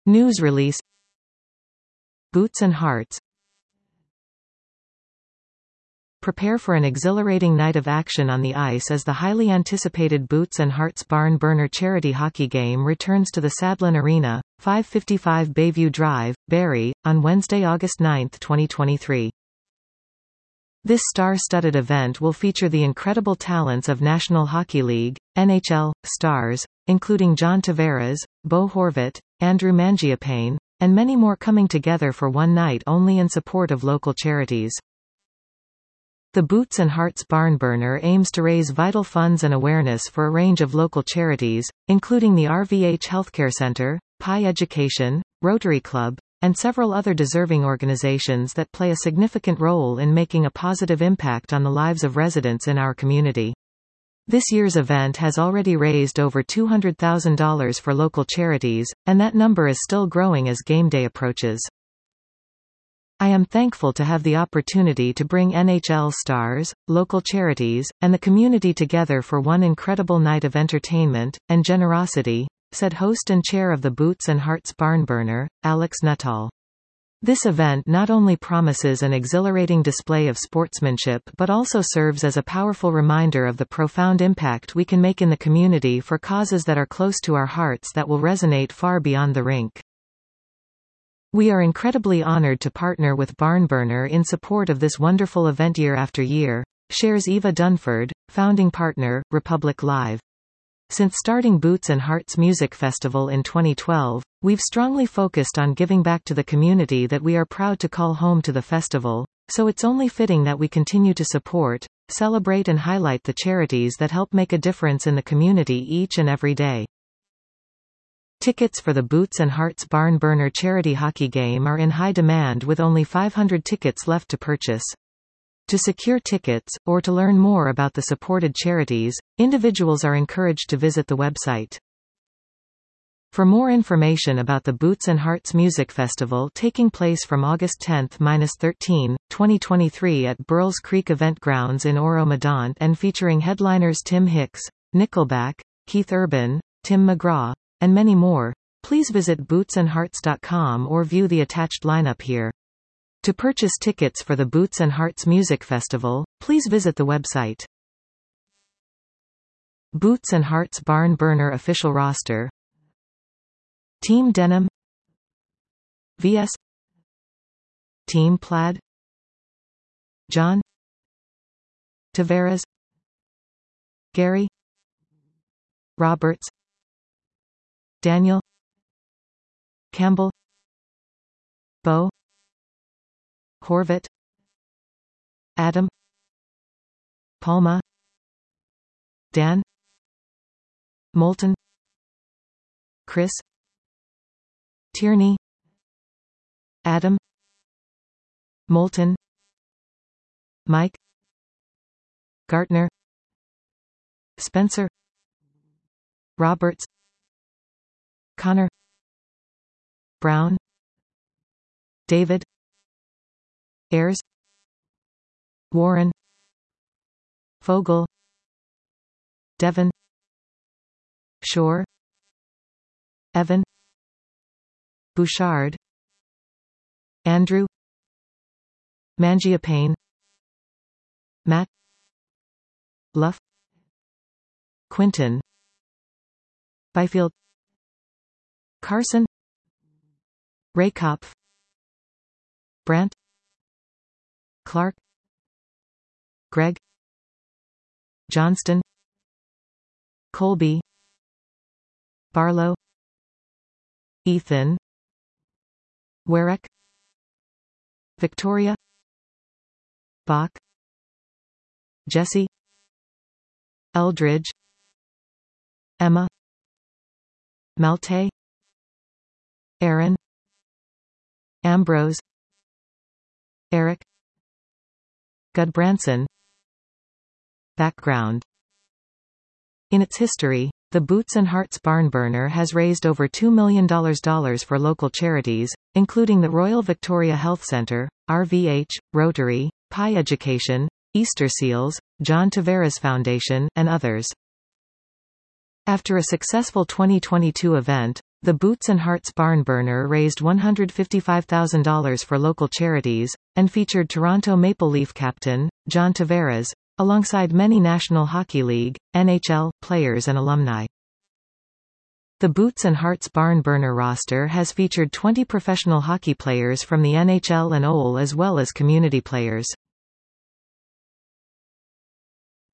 News release. Boots and Hearts. Prepare for an exhilarating night of action on the ice as the highly anticipated Boots and Hearts Barn Burner charity hockey game returns to the Sadlon Arena, 555 Bayview Drive, Barrie, on Wednesday, August 9, 2023. This star-studded event will feature the incredible talents of National Hockey League, NHL, stars, including John Tavares, Bo Horvat, Andrew Mangiapane, and many more coming together for one night only in support of local charities. The Boots and Hearts Barn Burner aims to raise vital funds and awareness for a range of local charities, including the RVH Healthcare Center, Pi Education, Rotary Club, and several other deserving organizations that play a significant role in making a positive impact on the lives of residents in our community. This year's event has already raised over $200,000 for local charities, and that number is still growing as game day approaches. I am thankful to have the opportunity to bring NHL stars, local charities, and the community together for one incredible night of entertainment and generosity, said host and chair of the Boots and Hearts Barn Burner, Alex Nuttall. This event not only promises an exhilarating display of sportsmanship but also serves as a powerful reminder of the profound impact we can make in the community for causes that are close to our hearts that will resonate far beyond the rink. We are incredibly honored to partner with Barn Burner in support of this wonderful event year after year, shares Eva Dunford, founding partner, Republic Live. Since starting Boots and Hearts Music Festival in 2012, we've strongly focused on giving back to the community that we are proud to call home to the festival, so it's only fitting that we continue to support, celebrate and highlight the charities that help make a difference in the community each and every day. Tickets for the Boots and Hearts Barn Burner charity hockey game are in high demand with only 500 tickets left to purchase. To secure tickets, or to learn more about the supported charities, individuals are encouraged to visit the website. For more information about the Boots and Hearts Music Festival taking place from August 10-13, 2023 at Burles Creek Event Grounds in Oro-Medonte and featuring headliners Tim Hicks, Nickelback, Keith Urban, Tim McGraw, and many more, please visit bootsandhearts.com or view the attached lineup here. To purchase tickets for the Boots and Hearts Music Festival, please visit the website. Boots and Hearts Barn Burner official roster: Team Denim, vs Team Plaid, John Tavares, Gary Roberts, Daniel Campbell, Bo Horvat, Adam Palma, Dan Moulton, Chris Tierney, Adam Moulton, Mike Gartner, Spencer Roberts, Connor Brown, David Ayers, Warren Fogel, Devon Shore, Evan Bouchard, Andrew Mangiapane, Matt Luff, Quinton Byfield, Carson Raykopf, Brandt Clark, Greg Johnston, Colby Barlow, Ethan Werek, Victoria Bach, Jesse Eldridge, Emma Malte, Aaron Ambrose, Eric Gudbranson. Background. In its history, the Boots and Hearts Barn Burner has raised over $2 million for local charities, including the Royal Victoria Health Centre, RVH, Rotary, Pi Education, Easter Seals, John Tavares Foundation, and others. After a successful 2022 event, The Boots and Hearts Barn Burner raised $155,000 for local charities, and featured Toronto Maple Leaf captain, John Tavares, alongside many National Hockey League, NHL, players and alumni. The Boots and Hearts Barn Burner roster has featured 20 professional hockey players from the NHL and OHL as well as community players.